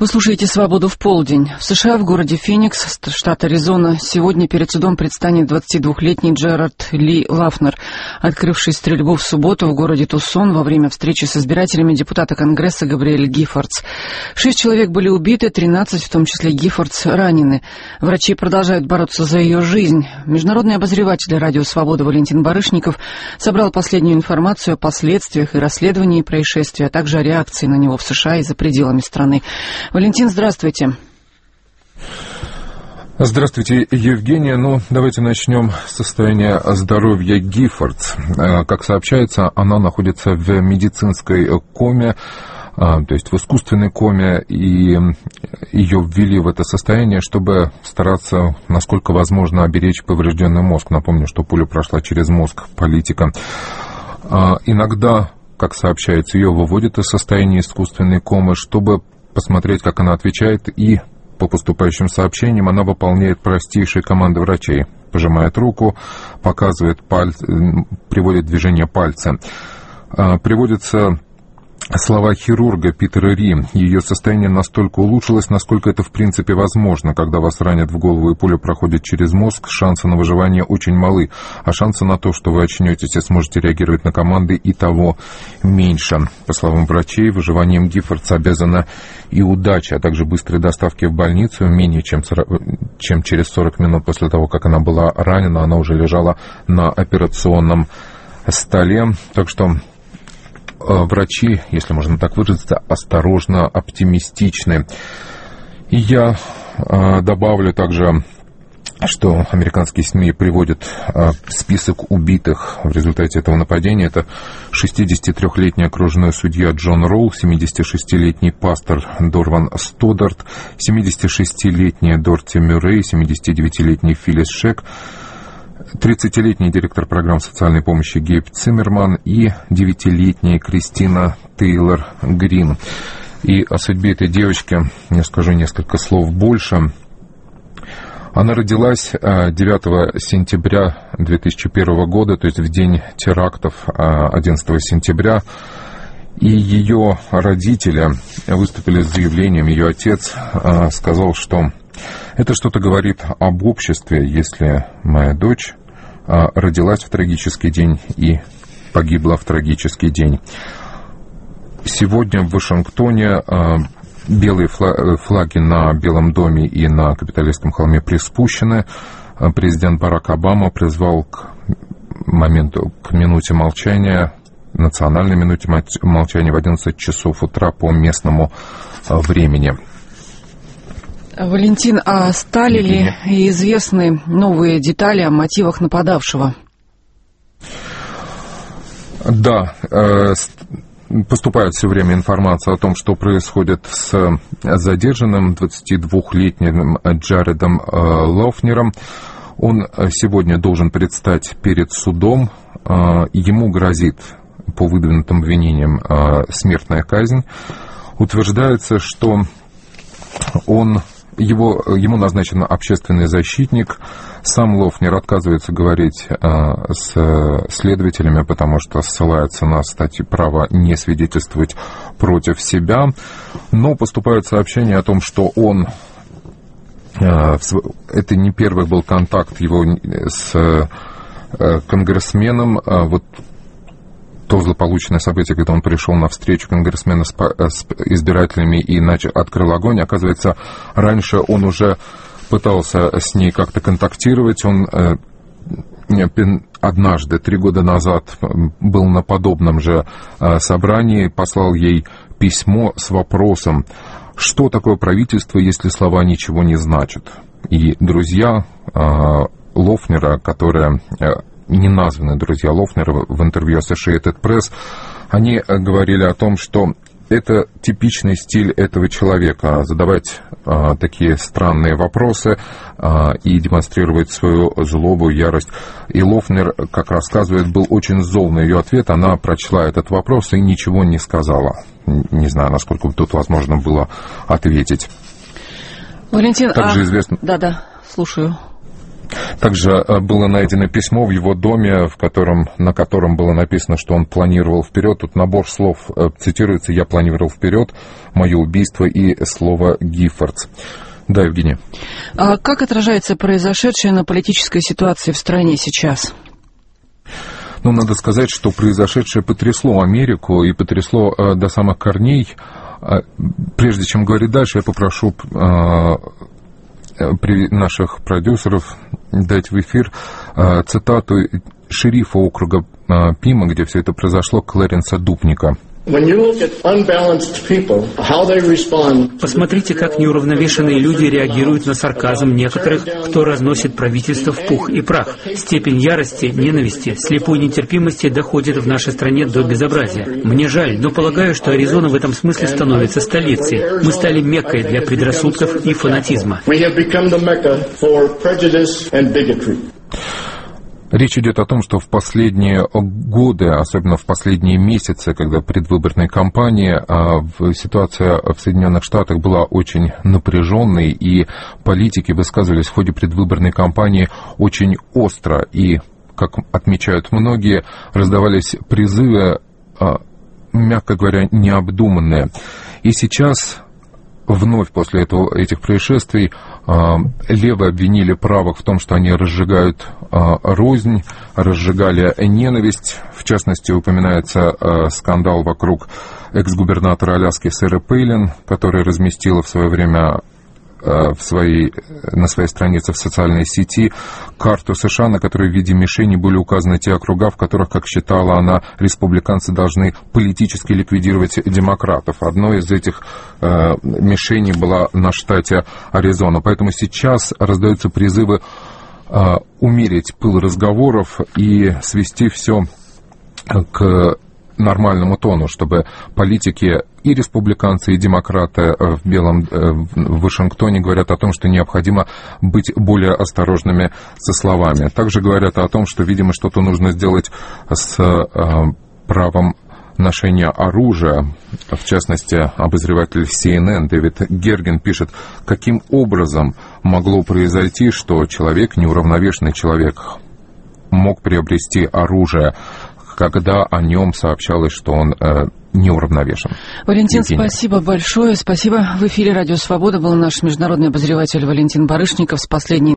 Вы слушаете «Свободу в полдень». В США, в городе Феникс, штат Аризона, сегодня перед судом предстанет 22-летний Джерард Ли Лафнер, открывший стрельбу в субботу в городе Тусон во время встречи с избирателями депутата Конгресса Габриэль Гиффордс. 6 человек были убиты, 13, в том числе Гиффордс, ранены. Врачи продолжают бороться за ее жизнь. Международный обозреватель радио «Свобода» Валентин Барышников собрал последнюю информацию о последствиях и расследовании происшествия, а также о реакции на него в США и за пределами страны. Валентин, здравствуйте. Здравствуйте, Евгения. Давайте начнем с состояния здоровья Гиффордс. Как сообщается, она находится в медицинской коме, то есть в искусственной коме, и ее ввели в это состояние, чтобы стараться, насколько возможно, оберечь поврежденный мозг. Напомню, что пуля прошла через мозг политика. Иногда, как сообщается, ее выводят из состояния искусственной комы, чтобы посмотреть, как она отвечает, и по поступающим сообщениям она выполняет простейшие команды врачей. Пожимает руку, показывает пальцы, приводит движение пальца. Приводится слова хирурга Питера Ри. Ее состояние настолько улучшилось, насколько это в принципе возможно. Когда вас ранят в голову и пуля проходит через мозг, шансы на выживание очень малы, а шансы на то, что вы очнетесь и сможете реагировать на команды, и того меньше. По словам врачей, выживанием Гиффордс обязана и удача, а также быстрой доставки в больницу. Менее чем через 40 минут после того, как она была ранена, она уже лежала на операционном столе. Так что врачи, если можно так выразиться, осторожно оптимистичны. И я добавлю также, что американские СМИ приводят список убитых в результате этого нападения. Это 63-летний окружной судья Джон Ролл, 76-летний пастор Дорван Стодарт, 76-летняя Дорти Мюррей, 79-летний Филлис Шек, 30-летний директор программ социальной помощи Гейб Циммерман и 9-летняя Кристина Тейлор Грин. И о судьбе этой девочки я скажу несколько слов больше. Она родилась 9 сентября 2001 года, то есть в день терактов 11 сентября. И ее родители выступили с заявлением. Ее отец сказал, что это что-то говорит об обществе, если моя дочь родилась в трагический день и погибла в трагический день. Сегодня в Вашингтоне белые флаги на Белом доме и на Капитолийском холме приспущены. Президент Барак Обама призвал к минуте молчания, национальной минуте молчания в 11 часов утра по местному времени. Валентин, а стали ли известны новые детали о мотивах нападавшего? Да, поступает все время информация о том, что происходит с задержанным 22-летним Джаредом Лафнером. Он сегодня должен предстать перед судом. Ему грозит, по выдвинутым обвинениям, смертная казнь. Утверждается, что ему назначен общественный защитник. Сам Лафнер отказывается говорить с следователями, потому что ссылается на статью права не свидетельствовать против себя. Но поступают сообщения о том, что это не первый был контакт его с конгрессменом. Вот то злополучное событие, когда он пришел на встречу конгрессмена с избирателями и открыл огонь. Оказывается, раньше он уже пытался с ней как-то контактировать. Он однажды, 3 года назад, был на подобном же собрании, послал ей письмо с вопросом, что такое правительство, если слова ничего не значат. И друзья Лафнера, которые... не названные друзья Лафнера в интервью Associated Press, они говорили о том, что это типичный стиль этого человека — задавать такие странные вопросы и демонстрировать свою злобу, ярость. И Лафнер, как рассказывает, был очень зол на ее ответ. Она прочла этот вопрос и ничего не сказала. Не знаю, насколько тут возможно было ответить. Валентин, также известно... Да, слушаю. Также было найдено письмо в его доме, на котором было написано, что он планировал вперед. Тут набор слов цитируется: «Я планировал вперед, мое убийство» и слово «Гиффордс». Да, Евгения. А как отражается произошедшее на политической ситуации в стране сейчас? Ну, надо сказать, что произошедшее потрясло Америку и потрясло до самых корней. Прежде чем говорить дальше, я попрошу наших продюсеров дать в эфир цитату шерифа округа Пима, где все это произошло, Клэренса Дупника. Посмотрите, как неуравновешенные люди реагируют на сарказм некоторых, кто разносит правительство в пух и прах. Степень ярости, ненависти, слепой нетерпимости доходит в нашей стране до безобразия. Мне жаль, но полагаю, что Аризона в этом смысле становится столицей. Мы стали меккой для предрассудков и фанатизма. Речь идет о том, что в последние годы, особенно в последние месяцы, когда предвыборная кампания, ситуация в Соединенных Штатах была очень напряженной, и политики высказывались в ходе предвыборной кампании очень остро. И, как отмечают многие, раздавались призывы, мягко говоря, необдуманные. И сейчас, вновь после этих происшествий, левые обвинили правых в том, что они разжигают рознь, разжигали ненависть. В частности, упоминается скандал вокруг экс-губернатора Аляски Сары Пейлин, которая разместила в свое время на своей странице в социальной сети карту США, на которой в виде мишени были указаны те округа, в которых, как считала она, республиканцы должны политически ликвидировать демократов. Одной из этих мишеней была на штате Аризона. Поэтому сейчас раздаются призывы умерить пыл разговоров и свести все к нормальному тону, чтобы политики и республиканцы, и демократы в Вашингтоне говорят о том, что необходимо быть более осторожными со словами. Также говорят о том, что, видимо, что-то нужно сделать с правом ношения оружия. В частности, обозреватель CNN Дэвид Герген пишет, каким образом могло произойти, что человек, неуравновешенный человек, мог приобрести оружие, когда о нем сообщалось, что он неуравновешен. Валентин, Евгения. Спасибо большое. Спасибо. В эфире «Радио Свобода» был наш международный обозреватель Валентин Барышников с последней